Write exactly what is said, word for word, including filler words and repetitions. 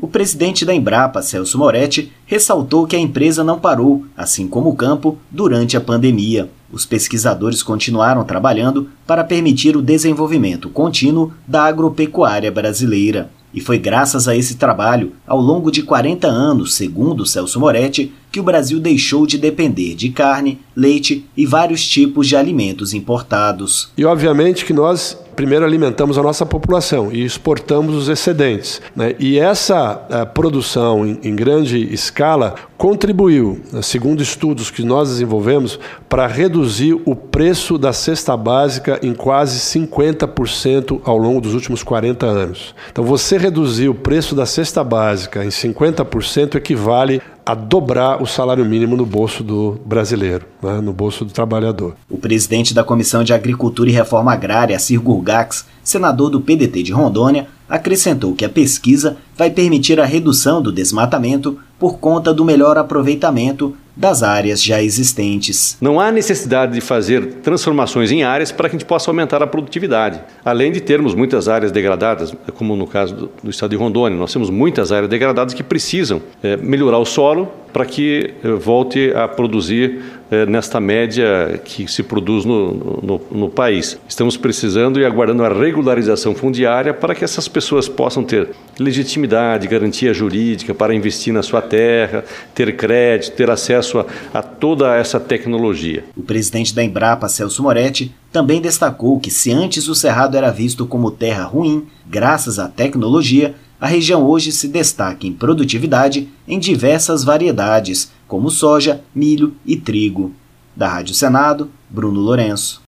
O presidente da Embrapa, Celso Moretti, ressaltou que a empresa não parou, assim como o campo, durante a pandemia. Os pesquisadores continuaram trabalhando para permitir o desenvolvimento contínuo da agropecuária brasileira. E foi graças a esse trabalho, ao longo de quarenta anos, segundo Celso Moretti, que o Brasil deixou de depender de carne, leite e vários tipos de alimentos importados. E obviamente que nós primeiro alimentamos a nossa população e exportamos os excedentes, né? E essa a, produção em, em grande escala contribuiu, segundo estudos que nós desenvolvemos, para reduzir o preço da cesta básica em quase cinquenta por cento ao longo dos últimos quarenta anos. Então você reduzir o preço da cesta básica em cinquenta por cento equivale a dobrar o salário mínimo no bolso do brasileiro, né, no bolso do trabalhador. O presidente da Comissão de Agricultura e Reforma Agrária, Cir Gurgax, senador do P D T de Rondônia, acrescentou que a pesquisa vai permitir a redução do desmatamento por conta do melhor aproveitamento das áreas já existentes. Não há necessidade de fazer transformações em áreas para que a gente possa aumentar a produtividade. Além de termos muitas áreas degradadas, como no caso do, do estado de Rondônia, nós temos muitas áreas degradadas que precisam é, melhorar o solo para que é, volte a produzir é, nesta média que se produz no, no, no país. Estamos precisando e aguardando a regularização fundiária para que essas pessoas possam ter legitimidade, garantia jurídica para investir na sua terra, ter crédito, ter acesso a, a toda essa tecnologia. O presidente da Embrapa, Celso Moretti, também destacou que se antes o Cerrado era visto como terra ruim, graças à tecnologia, a região hoje se destaca em produtividade em diversas variedades, como soja, milho e trigo. Da Rádio Senado, Bruno Lourenço.